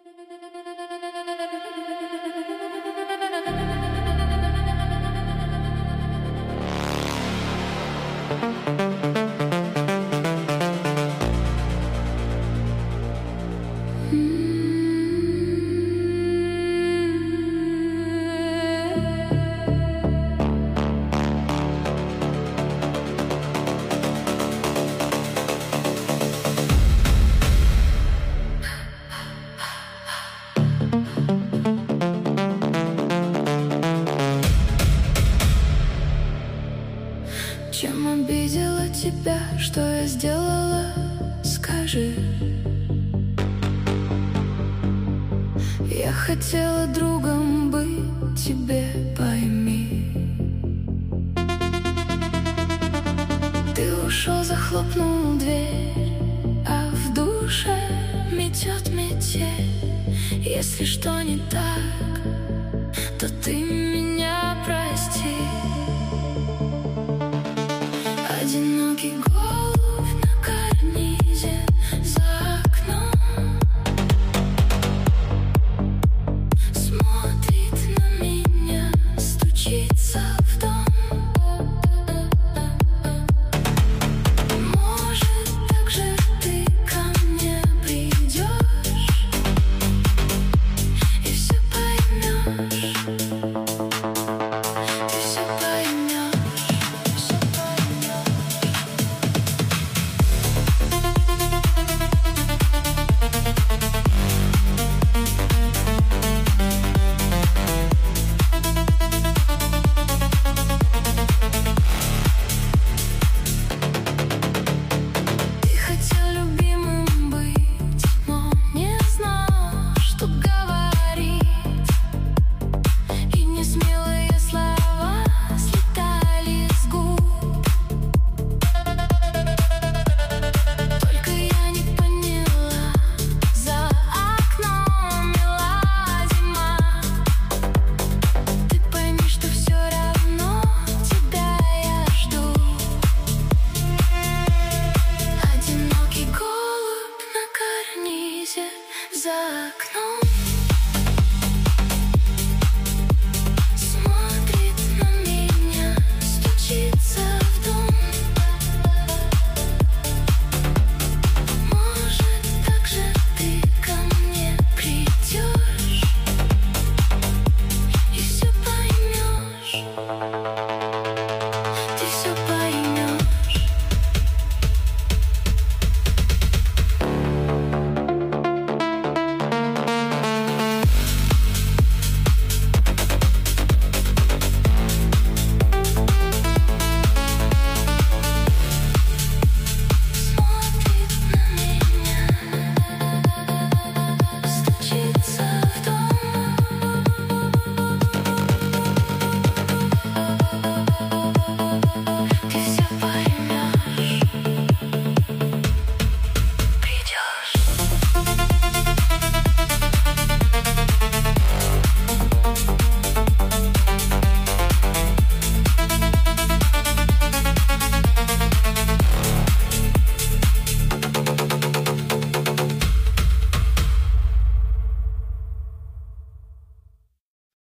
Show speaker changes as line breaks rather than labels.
Чем обидела тебя, что я сделала, скажи. Я хотела другом быть тебе, пойми. Ты ушел, захлопнул дверь, а в душе метет метель. Если что не так, то ты меня прости. Одинокий голубь на карнизе за окном смотрит на меня, стучится в дом. Может, так же ты ко мне придешь и все поймешь. Ты все поймешь. За окном смотрит на меня, стучится в дом. Может, так же ты ко мне придешь и все поймешь. Ты все поймешь. Ты все поймешь.